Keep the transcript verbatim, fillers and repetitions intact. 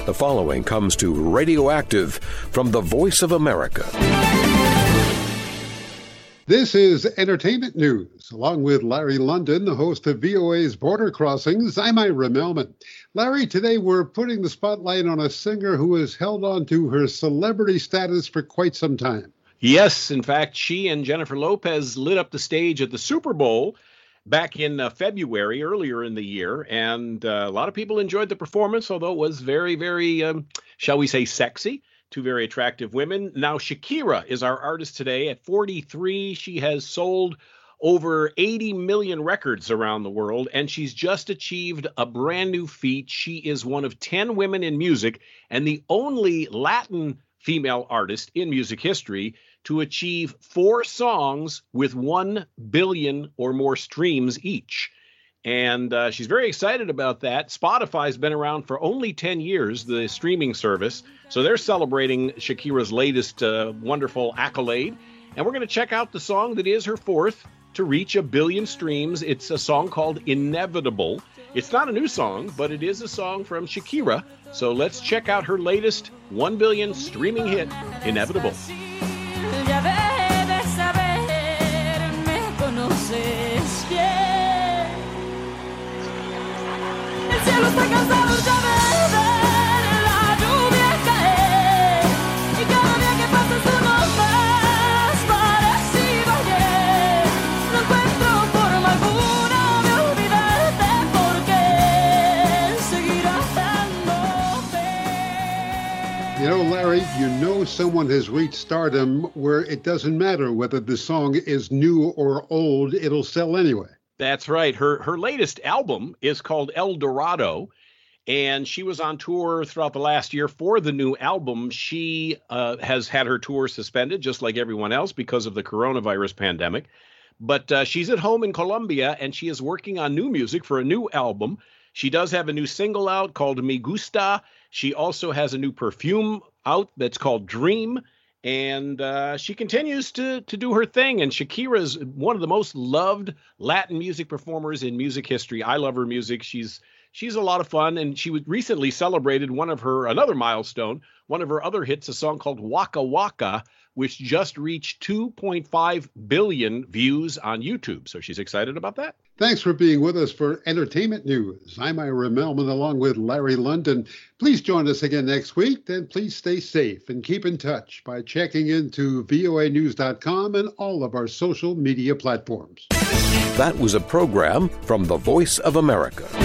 The following comes to Radioactive from the Voice of America. This is Entertainment News. Along with Larry London, the host of V O A's Border Crossings, I'm Ira Melman. Larry, today we're putting the spotlight on a singer who has held on to her celebrity status for quite some time. Yes, in fact, she and Jennifer Lopez lit up the stage at the Super Bowl back in uh, February, earlier in the year, and uh, a lot of people enjoyed the performance, although it was very, very, um, shall we say, sexy. Two very attractive women. Now, Shakira is our artist today. At forty-three, she has sold over eighty million records around the world, and she's just achieved a brand new feat. She is one of ten women in music and the only Latin female artist in music history to achieve four songs with one billion or more streams each. And uh, she's very excited about that. Spotify's been around for only ten years, the streaming service. So they're celebrating Shakira's latest uh, wonderful accolade. And we're going to check out the song that is her fourth to reach a billion streams. It's a song called Inevitable. It's not a new song, but it is a song from Shakira. So let's check out her latest one billion streaming hit, Inevitable. Cielo está cansado ya de ver la lluvia caer y cada día que pasa es uno más parecido a ayer. No encuentro forma alguna de olvidarte porque seguirás dándote. You know, Larry, you know someone has reached stardom where it doesn't matter whether the song is new or old, it'll sell anyway. That's right. Her her latest album is called El Dorado, and she was on tour throughout the last year for the new album. She uh, has had her tour suspended, just like everyone else, because of the coronavirus pandemic. But uh, she's at home in Colombia, and she is working on new music for a new album. She does have a new single out called Me Gusta. She also has a new perfume out that's called Dream. And uh, she continues to to do her thing. And Shakira is one of the most loved Latin music performers in music history. I love her music. She's she's a lot of fun. And she recently celebrated one of her, another milestone, one of her other hits, a song called Waka Waka, which just reached two point five billion views on YouTube. So she's excited about that. Thanks for being with us for Entertainment News. I'm Ira Melman along with Larry London. Please join us again next week. Then please stay safe and keep in touch by checking into V O A news dot com and all of our social media platforms. That was a program from the Voice of America.